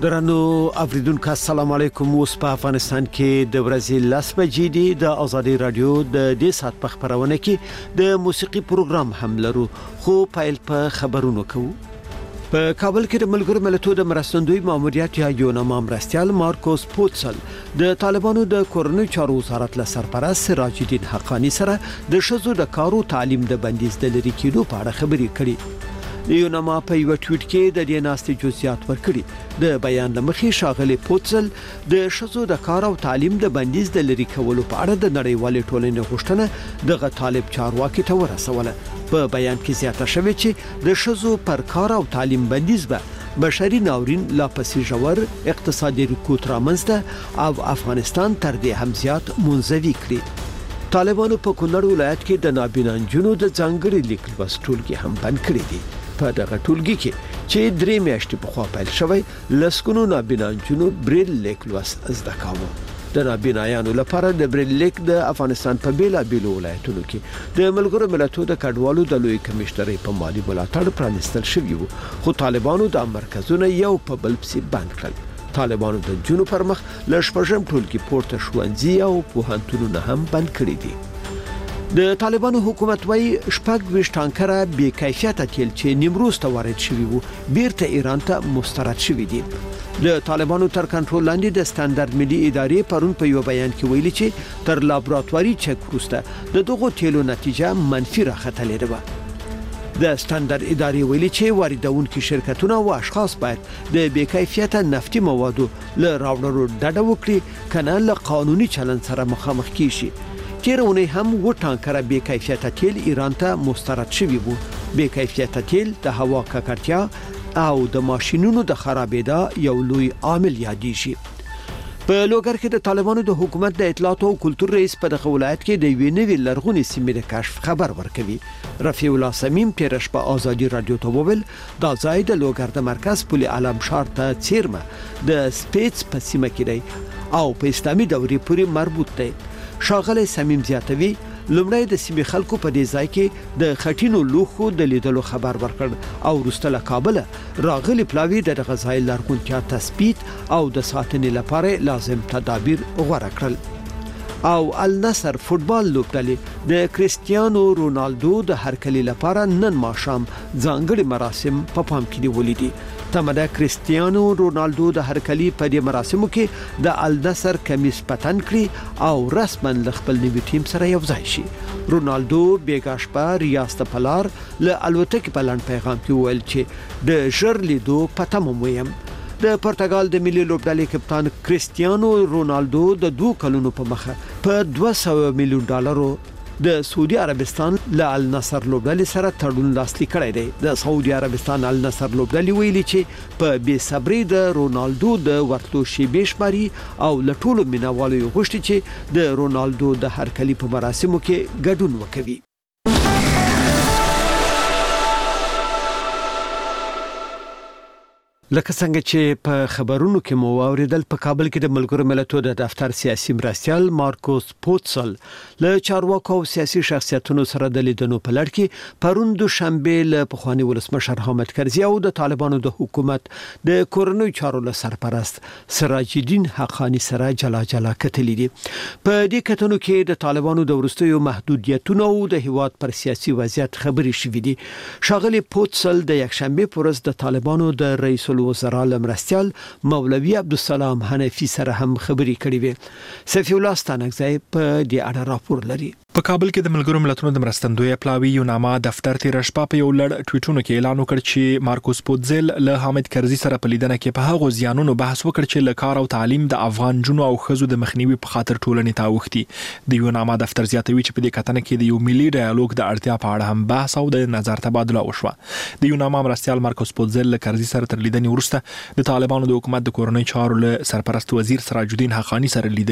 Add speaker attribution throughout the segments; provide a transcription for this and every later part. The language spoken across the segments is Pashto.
Speaker 1: درنو اوریدونکو السلام علیکم. اوس په افغانستان کې د ورځې 10 بجې دي. د ازادي رادیو د دې سات په خبرونه کې د موسیقي پروګرام هم لرو، خو پایل په خبرونو کوو. په کابل کې د ملګرو ملتونو د مرستندوی ماموریت یا یوناما مرستیال مارکوس پوتسل د طالبانو د کورنۍ چارو وزارت له سرپرست سراج الدین حقانی سره د شذو د کارو تعلیم د بندیز د لري کېدو په اړه خبرې کړې. یوناما په یو ټویټ کې د دې ناستې جزئیات ورکړي. د بیان لمخې ښاغلي پوتسل د شذو د کار او تعلیم د بندیز د لري کولو په اړه د نړیوالې ټولنې غوښتنه دغه طالب چارواکي ته ورسوله. په بیان کې زیاته شوې چې د شذو پر کار او تعلیم بندیز به بشري ناورین لا پسې ژور اقتصادي رکود رامنځته او افغانستان تر دې هم زیات منزوي کړي. طالبانو په کونړ ولایت کې د نابینا نجونو د ځانګړي لیک لوست ټولګي هم بند کړی دي. په دغه ټولګي کې چې 3 میاشتې په خوا پیل شوی، لسګونو نابینا نجونو بریل لیک لوست زده کاوه. د نابینایانو لپاره د بریل لیک د افغانستان په بیلابیلو ولایتونو کې د ملګرو ملتونو د کډوالو د لوی کمشنرۍ په مالی ملاتړ پرانستل شوی وو، خو طالبانو د مرکزونو یو په بل پسې بند کړل. طالبانو د جنوب پر مخ ل شپږم ټولګي پورته ښوونځي او پوهنتونونه هم بند کړی دي. د طالبانو حکومت وايي 26 ټانکره بې کیفیته تیل چې نیمروز ته وارد شوي وو بیرته ایران ته مسترد شوي دي. د طالبانو تر کنټرول لاندې د سټانډرد ملي ادارې پرون په یو بیان کې ویلي چې تر لابراتواري چک وروسته د دغو تیلو نتیجه منفي راختلې ده. د سټانډرد ادارې ویلي چې واردونکو شرکتونه او اشخاص باید د بې کیفیته نفتي موادو له راوړلو ډډه وکړي، کنه له قانوني چلند سره مخامخ کیشي. تیرونه هم و ټانکره بې کیفیته تیل ایران ته مسترد شوی وو. بې کیفیته تیل د هوا ککړتیا او د ماشینونو د خرابېدا یو لوی عامل یادېږي. په لوګر کې د طالبانو د حکومت د اطلاعات او کلتور رئیس په دغه ولایت کې د یوې نوې لرغونې سیمې د کشف خبر ورکوي. رفیع الله سمیم تیرش په ازادي رادیو ته وویل دا ځای د لوګر د مرکز پل علم شار ته څیرمه د سپیټس په سیمه کې دی او په اسلامي دورې پورې مربوط دی. ښاغلی سمیم زیاتوي لومړی د سیمې خلکو په دې ځای کې د خټینو لوښو د لیدلو خبر ورکړ او وروسته له کابله راغلي پلاوي د دغه ځای لرغونتیا تثبیت او د ساتنې لپاره لازم تدابیر غوره کړل. او النصر فوتبال لوبډلې د کریستیانو رونالدو د هرکلي لپاره نن ماښام ځانګړي مراسم په پام کې نیولي دي. تمده کریستیانو رونالدو د هرکلي په دې مراسمو کې د النصر کمیس پتن کړي او رسما ل خپل نوي ټیم سره یو ځای شي. رونالدو بیګاش په ریاست پلار له الوتکې په لاند پیغام کې ویل چې د ژر لیدو پته مو ویم. د پرتګال د ملي لوبډلې کپتان کریستیانو رونالدو د 2 کلونو په مخه په $200 میلیون د سعودي عربستان له النصر لوبډلې سره تړون لاسلیک کړی دی. د سعودي عربستان النصر لوبډلې ویلي چې په بې صبري د رونالدو د ورتلو شیبې شماري او له ټولو مینوالو غوښتي چې د رونالدو د هرکلي په مراسمو کې ګډون وکړي. لکه څنګه چې په خبرونو کې مو اوریدل، په کابل کې د ملګرو ملتونو د دفتر سیاسي مرستیال مارکوس پوتسل له چارواکو او سیاسي شخصیتونو سره د لیدنو په لړ کې پرون دوشنبه له پخوانی ولسمشر حامد کرزي او د طالبانو د حکومت د کورنۍ چارو له سرپرست سراج الدین حقانی سره جلا کتلې دي. په دې کتنو کې د طالبانو د ورستیو محدودیتونو او د هیواد پر سیاسي وضعیت خبرې شوې دي. ښاغلي پوتسل د یکشنبه پر ورځ د طالبانو د رئیس الوزراء مرستیال مولوی عبدالسلام حنفی سره هم خبرې کړې وې. سفی الله ستانکزی په دې اړه راپور لري.
Speaker 2: په کابل کې د ملګرو ملتونو د مرستندوی پلاوی یوناما دفتر تیر شپه په یو لړ ټویټونو کې اعلان وکړ چې مارکوس پوتزل له حامد کرزي سره په لیدنه کې په هغو زیانونو بحث وکړ چې له کار او تعلیم د افغان جنو او خزو د مخنیوي په خاطر ټولنې ته اوښتي. د یوناما دفتر زیاتوي چې په دې کتنه کې د یو ملي ډایالوګ د اړتیا په اړه هم بحث او د نظر تبادله وشوه. د یوناما مرستیال مارکوس پوتزل له کرزي سره تر لیدنې وروسته د طالبانو د حکومت د کورنۍ چارو له سرپرست وزیر سراج الدین حقانی سره لیدلی.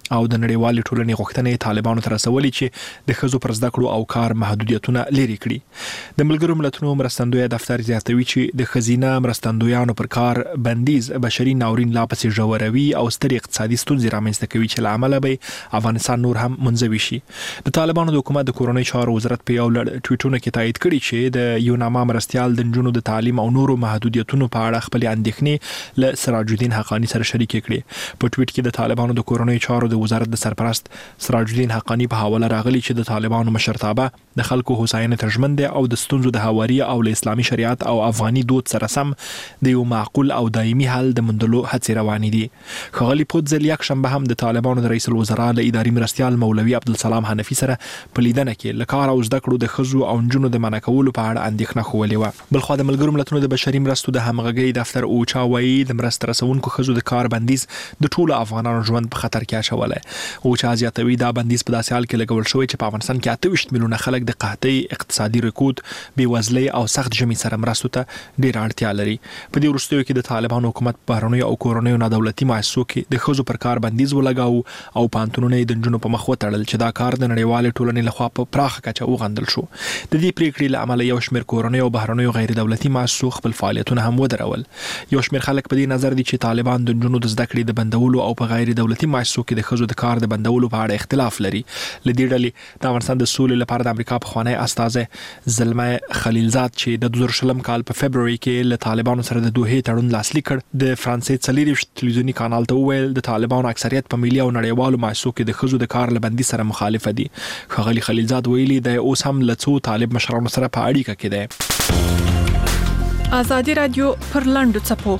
Speaker 2: او د نړیوال ټولنې غوښتنې طالبانو ته رسولي چې د ښځو پر زده کړو او کار محدودیتونه لري کړي. د ملګرو ملتونو مرستندوی دفتر زیاتوي چې د ښځینه مرستندویانو پر کار بندیز بشري ناورین لا پسې ژوروي او ستر اقتصادي ستونزې رامنځته کوي چې له امله به افغانستان نور هم منزوي شي. د طالبانو د حکومت د کورنۍ چارو وزارت په یو لړ ټویټونه کې تایید کړي چې د یوناما مرستیال د نجونو د تعلیم او نورو محدودیتونو په اړه خپل اندېښنې له سراج الدین حقانی سره شریک کړي. په ټویټ کې د طالبانو د کورنۍ چارو د وزارت د سرپرست سراج الدین حقانی په حواله راغلي چې د طالبانو مشرتابه د خلکو هوساینې ترجمن دي او د ستونزو د هواري او له اسلامي شریعت او افغاني دود سره سم د یو معقول او دایمي حل د موندلو هڅې روانې دي. ښاغلي پودزل یک شنبه هم د طالبانو د رئیس الوزرا له اداري مرستیال مولوي عبدالسلام حنفي سره په لیدنه کې له کار او زده کړو د ښځو او نجونو د منع کولو په اړه اندېښنه ښودلې وه. بلخوا د ملګرو ملتونو د بشري مرستو د همغږۍ دفتر اوچا وایي د مرستې رسونکو ښځو د کار بندیز د ټولو افغانانو ژوند په خطر کې اچولی. اوچا زیاتوي دا بندیز په داسې حال کې لګول شوی چې په افغانستان کې 28 میلیونه خلک د قحطۍ، اقتصادي رکود، بېوزلۍ او سخت ژمي سره مرستو ته ډېره اړتیا لري. په دې وروستیو کې د طالبانو حکومت په بهرنیو او کورنیو نادولتي مؤسسو کې د ښځو پر کار بندیز ولګاوه او پانتونونه د نجونو په مخ وتړل چې دا کار د نړیوالې ټولنې لخوا په پراخه کچه وغندل شو. د دې پریکړې له امله یو شمېر کورنیو او بهرنیو غیر دولتي مؤسسو خپل فعالیتونه هم ودرول. یو شمېر خلک په دې نظر دي چې طالبان د نجونو د زده کړې د بندولو او په غیر دولتي مؤسسو کې د ښځو د کار د بندولو په اړه اختلاف لري. له دې ډلې د افغانستان د سولې لپاره د امریکا پخوانی استازی زلمه خلیلزاد چې د 2020 کال په فبرवरी کې له طالبانو سره د دوحې تړون لاسلیک کړ، د فرانسې 40 تلویزیونی کانال ته وویل د طالبانو اکثریت په ملي او نړیوالو مؤسسو کې د ښځو د کار له بندي سره مخالف دي. ښاغلي خلیلزاد ویلي د اوس هم له څو طالب مشرانو سره په اړیکه کې دی.
Speaker 3: ازادي رادیو پر لاندو چپو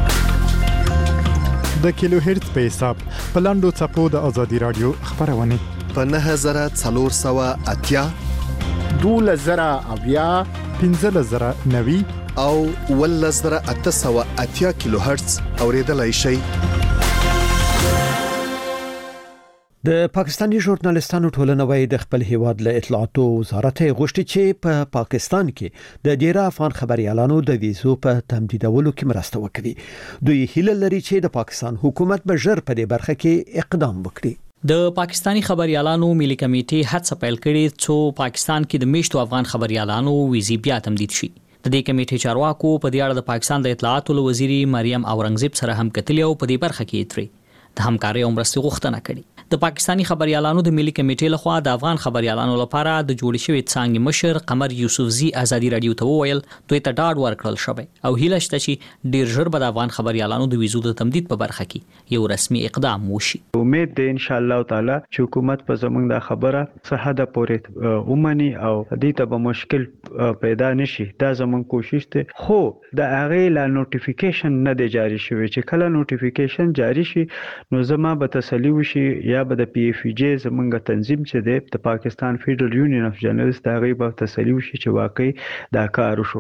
Speaker 4: د کیلو هرتز په حساب په لاندو چپو د ازادي رادیو خبرونه
Speaker 5: په 9480
Speaker 1: 2000
Speaker 4: 15090
Speaker 5: او 1880 کیلو هرتز اوریدلای شئ.
Speaker 1: د پاکستاني ژورنالستانو ټولنه وايي د خپل هیواد له اطلاعاتو وزارت غوښتي چې په پاکستان کې د ډیره افغان خبريالانو د ویزو په تمدیدولو کې مرسته وکړي. دوی هیله لري چې د پاکستان حکومت به ژر په دې برخه کې اقدام وکړي.
Speaker 6: د پاکستانی خبريالانو ملي کمیټې هڅه پیل کړې چې پاکستان کې د میشتو افغان خبريالانو ویزې بیا تمدید شي. د دې کمیټې چارواکو په دې اړه د پاکستان د اطلاعاتو وزیري مریم اورنګزیب سره هم کتلې او په دې برخه کې ترې د همکارۍ او مرستې غوښتنه کړې. د پاکستانی خبريالانو د ملي کمیټې لخوا د افغان خبريالانو لپاره د جوړ شوی څنګه مشر قمر یوسفزي ازادي رادیو ته وویل دوی ته ډاډ ورکړل شوی او هیله شته چې ډیر ژر به د افغان خبريالانو د ویزو د تمدید په برخه کې یو رسمي اقدام وشي.
Speaker 7: امید ده ان شاء الله تعالی چې حکومت په زمونږ د خبره صحه د پورې ومني او دې ته به مشکل پیدا نشي. دا زمونږ کوشش ده، خو د هغه لا نوټیفیکیشن نه دی جاری شوی. چې کله نوټیفیکیشن جاری شي نو زما به تسلی وشي یا به د پی اف جی زمونږ تنظیم چې دی د پاکستان فیډرل یونین اف جرنالست هغه به تسلی وشي چې واقعي دا کار وشو.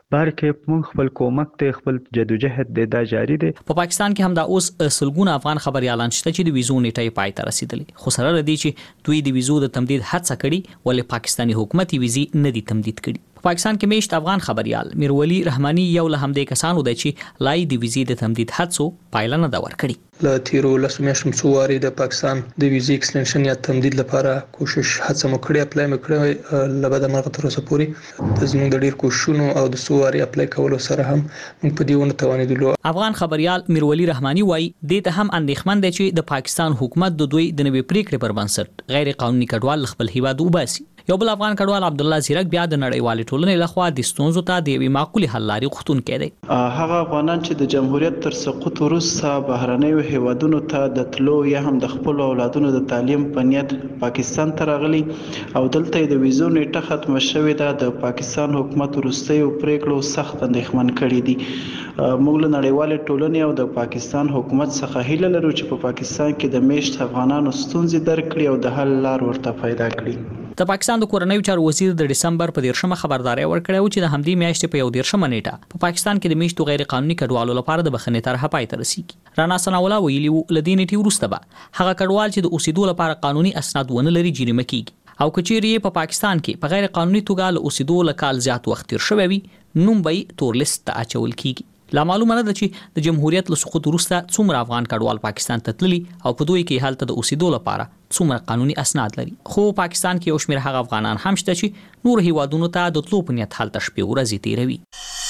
Speaker 7: بلکې موږ خپل کومک ته خپل جدوجہد دا جاری دی.
Speaker 6: په پاکستان کې هم دا اوس سلګونه افغان خبريالان شته چې د ویزو نیټه پای ته رسیدلې، خو سره لدی چې دوی د ویزو د تمدید هڅه کړي ولې پاکستانی حکومت ویزې نه دي تمدید کړي. په پاکستان کې میشت افغان خبريال میرولی رحماني یو له همدې کسانو دی چې لای د ویزې د تمدید هڅو پایله نه دا ورکړي.
Speaker 8: له تیرو لسو میاشتو څو واري د پاکستان د ویزې ایکستنشن یا تمدید لپاره کوشش هڅه مکړه اپلای مکړه لبد مرغه تر اوسه پورې د زموږ د ډیر کوششونو او د څو واري اپلای کولو سره هم موږ په دې ونه توانیدلو.
Speaker 6: افغان خبريال میرولی رحماني وایي د ته هم اندېښمن دی چې د پاکستان حکومت د دوی د نوې پریکړې پر بنسټ غیر قانوني کډوال خپل هیواد وباسي. یو بل افغان کډوال عبد الله زیرک بیا د نړیوالې ټولنې لخوا د ستونزو ته د یوې معقولې حل لارې غوښتونکی دی.
Speaker 9: هغه افغانان چې د جمهوریت تر سقوط وروسته بهرنیو هیوادونو ته د تلو یا هم د خپل اولادونو د تعلیم په نیت پاکستان ته راغلي او دلته د ویزو نیټه ختمه شوې ده، د پاکستان حکومت وروستیو پریکړو سخت اندېښمن کړي دي. موږ له نړیوالې ټولنې او د پاکستان حکومت څخه هیله لرو چې په پاکستان کې د میشت افغانانو ستونزې درک کړي او د حل لار ورته پیدا کړي.
Speaker 6: د پاکستان د کورنیو چارو وزیر د دسمبر په 13مه خبرداري ورکړه چې د همدې میاشتې په 13مه نیټه په پاکستان کې د میشتو غیر قانوني کډوالو لپاره د بخښنې طرحه پای ته رسیږي. رانا ثناءالله ویلي لدې نیټې وروسته به هغه کډوال چې د اوسېدو لپاره قانوني اسناد ونه لري جریمه کیږي او کچېرې په پاکستان کې په غیر قانوني توګه له اوسېدو لکال زیات وخت تیر شوی وي نوم به تور لیست ته اچول کیږي. لا معلومه نه ده چې د جمهوریت له سقوط وروسته څومره افغان کډوال پاکستان ته تللي او په دوی کې حالت د اوسېدو لپاره څومره قانوني اسناد لري. خو پاکستان کې یو شمېر هغه افغانان هم شته چې نور هیوادونو ته د تلو په نیت هلته شپې ورځې تیروي.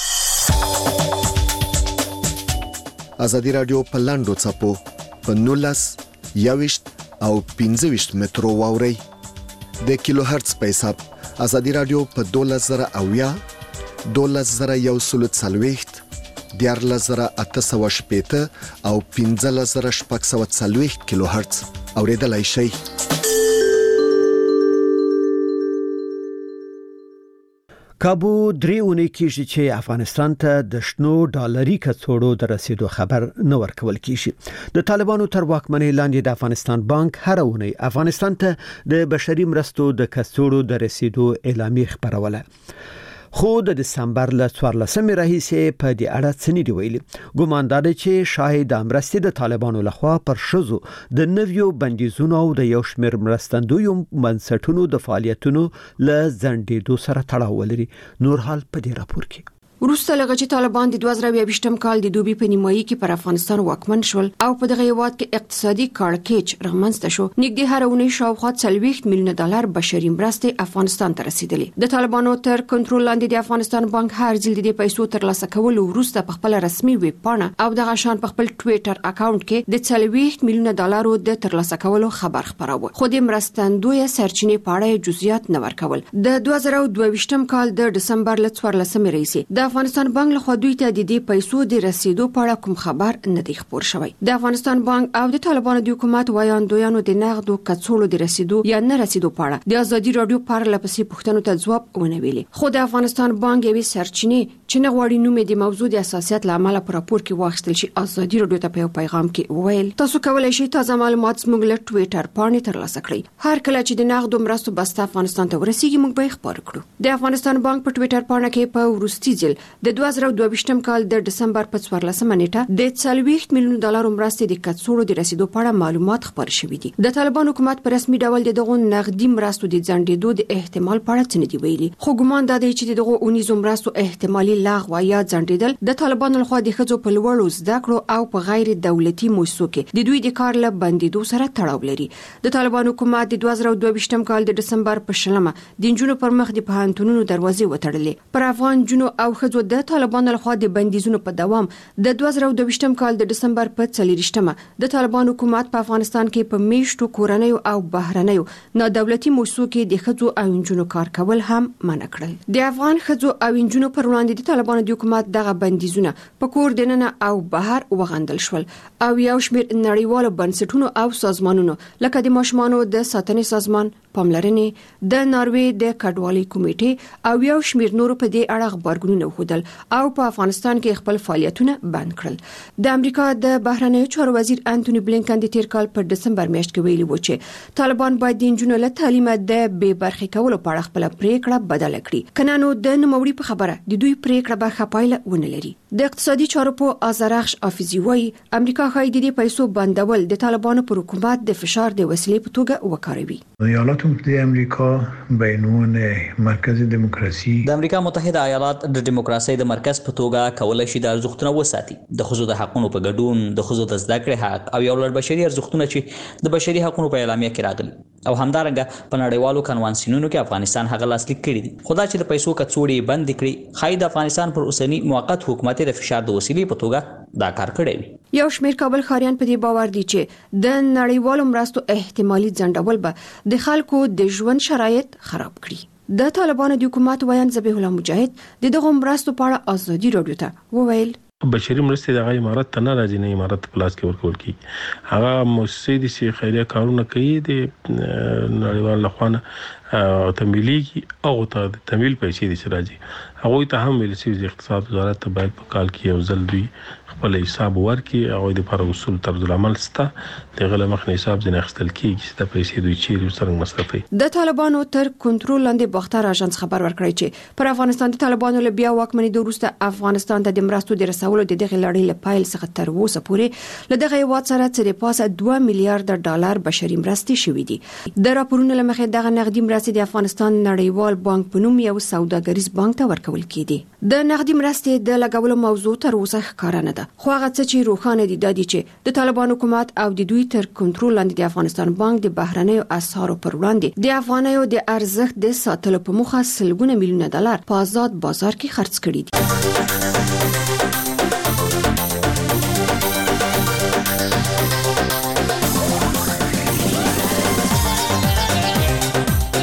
Speaker 5: ازادي رادیو په لاندو څپو په 19 21 او 25 مترو واوري د کیلو هرتز په حساب. ازادي رادیو په 12000 12140 14880 او 15640 کیلو هرتز اوریدلای شئ.
Speaker 1: کابو دریونی کیږي چې افغانستان ته د شنو ډالري کڅوړو د رسیدو خبر نه ورکول کیږي. د طالبانو تر واکمنۍ لاندې د افغانستان بانک هر اونۍ افغانستان ته د بشري مرستو د کڅوړو د رسیدو اعلامیه خبروله. خو د دسمبر ل 14 راهیسې په دې اړه څه نه دی ویلي. ګومان دا دی چې شاهد امرستي د طالبانو لخوا پر شذو د نویو بندیزونو او د یو شمېر مرستندویو منځټونو د فعالیتونو ل ځنډېدو سره تړاو لري. نور حال په دې راپور کې.
Speaker 10: وروسته لږ چې طالبان د 2022م کال د دوبي په نیمایي کې پر افغانستان واکمن شول او په دغه هیواد کې اقتصادي کړکېچ رغمنځته شو، نږدې هر اونۍ شاوخوا 40 میلیون ډالر بشري مرستې افغانستان ته رسیدلې. د طالبانو تر کنټرول لاندې د افغانستان بانک هر ځل د پیسو ترلاسه کولو وروسته په خپل رسمي ویب پاڼه او دغه شان په خپل ټوئیټر اکاونټ کې د 40 میلیون ډالرو د ترلاسه کولو خبر خبراوه. خو د مرستندوی سرچینې په اړه جزئیات نه ورکول. د 2022م کال د دسمبر ل 14 راهیسې افغانستان بانک له دوی ته د دې پیسو د رسیدو په اړه کوم خبر نه دی خبر شوی. د افغانستان بانک او د طالبانو د حکومت وایاندویانو د نغدو کڅوړو د رسیدو یا نه رسیدو په اړه د ازادي رادیو پر لپسې پوښتنو ته ځواب ونه ویلي. خو د افغانستان بانک یوې سرچینې چې نه غواړي نوم د موضوع د اساسیت لامل پر راپور کې واخیستل شي ازادي رادیو ته په پیغام کې ویل تاسو کولای شئ تازه معلومات زموږ له ټوئیټر باندې ترلاسه کړئ. هر کله چې د نغدو مرستو بسته افغانستان ته ورسیږي موږ به خبر کړو. د افغانستان بانک په ټوئیټر باندې کې په ورستي ځل د 2022م کال د دسمبر په 14 نیټه د 40 میلیون ډالر مرستې د کڅوړو د رسیدو په اړه معلومات خبر شوي دي. د طالبان حکومت په رسمي ډول دغه نغدي مرستو د ځنډېدو د احتمال په اړه څه نه دی ویلي. خو ګومان دا دی چې دغه اونیزو مرستو احتمالي لغوه یا ځنډېدل د طالبانو لخوا د ښځو په لوړو زده کړو او په غیر دولتي مؤسسو کې د دوی د کار له بندیدو سره تړاو لري. د طالبان حکومت د 2022م کال د دسمبر په 10 د جنونو پر مخ د پوهنتونونو دروازې وتړلې. پر افغان جنو او ښځو د طالبان لخوا د بندیزونو په دوام د 2022م کال د دسمبر په 4 د طالبان حکومت په افغانستان کې په میشتو کورنیو او بهرنیو نادولتي مؤسسو کې د ښځو او انجونو کار کول هم منع کړل. د افغان ښځو او انجونو پر وړاندې د طالبان د حکومت دغه بندیزونه په کور دننه او بهر وغندل شول او یو شمېر نړیوالو بنسټونو او سازمانونو لکه د ماشومانو د ساتنې سازمان، پاملرنې، د ناروې د کډوالۍ کمیټې او یو شمېر نورو په دې اړه خبرګونونه وښودل او په افغانستان کې خپل فعالیتونه بند کړل. د امریکا د بهرنیو چارو وزیر انټونی بلینکن د تیر کال په دسمبر میاشت کې ویلي و چې طالبان باید د انجونو له تعلیم د بې برخې کولو په اړه خپل پریکړه بدل کړي. کنه نو د نوموړي په خبره د دوی پریکړه به خپایله ونه لري. د اقتصادي چارو په آزرخش حافظي وایي امریکا خای د پیسو بندول د طالبانو پر حکومت د فشار د وسیلې په توګه وکاروي.
Speaker 11: ایالات متحده امریکا به عنوان مرکز دموکراسي
Speaker 6: د امریکا متحده ایالات د دیموکراسي د مرکز په توګه کولای شي د ارزښتونو وساتي. د خصوصي د حقوقو په ګډون د خصوصي د زده کړې حق او یو لړ بشري ارزښتونه چې د بشري حقوقو په اعلامیه کې راغلي او همدارنګه په نړیوالو کنوانسیونونو کې افغانستان هغه لاسلیک کړی دي. خدای چې د پیسو کڅوړې بند کړي خای د افغانستان پر اوسنی موقت حکومت د فشار د وسیلې په توګه دا کار کړی وي.
Speaker 10: یو شمېر کابل خاریان په دې باور دي چې د نړیوالو مرستو احتمالي ځنډول به د خلکو د ژوند شرایط خراب کړي. د طالبانو د حکومت ویان ذبیح الله مجاهد دغه مرستو په اړه ازادي رادیو ته وویل
Speaker 12: بشري مرستې د امارات ته نه راځي، نه امارات په لاس کې ورکول کی. هغه مؤسسې د سي خیریه کارونه کوي د نړیوال لخوا او تمویلي او ته تمویل پیسې د راځي. هغه ته هم ویل چې اقتصاد وزارت ته باید په کال کې یو ځل دوی خپل حساب ورکړي. هغه د پر اصول طرز العمل ستا د غل مخ نه حساب ځنه خپل کیږي چې د پیسې دوی چیرې څنګه مصرفي.
Speaker 10: د طالبانو تر کنټرول لاندې باختر اژانس خبر ورکړی چې پر افغانستان د طالبانو له بیا واکمنۍ د وروسته افغانستان ته د مرستو د رسولو د دغه لړۍ له پایل څخه تر اوسه پورې له دغه هیواد سره څه د پاسه 2 میلیارډ ډالر بشري مرستې شوې دي. د راپورونو له مخې دغه نغدي مرستې د افغانستان نړیوال بانک په نوم یو سوداګریز بانک ته ورکول کېدي. د نقدي مرستې د لګولو موضوع تر اوسه ښکاره نه ده، خو هغه څه چې روښانه دي د دې چې د طالبان حکومت او د دوی تر کنټرول لاندې د افغانستان بانک د بهرنیو اسعارو پر وړاندې د افغانیو د ارزښت د ساتلو په موخه $100 میلیونه په آزاد بازار کې خرڅ کړي دي.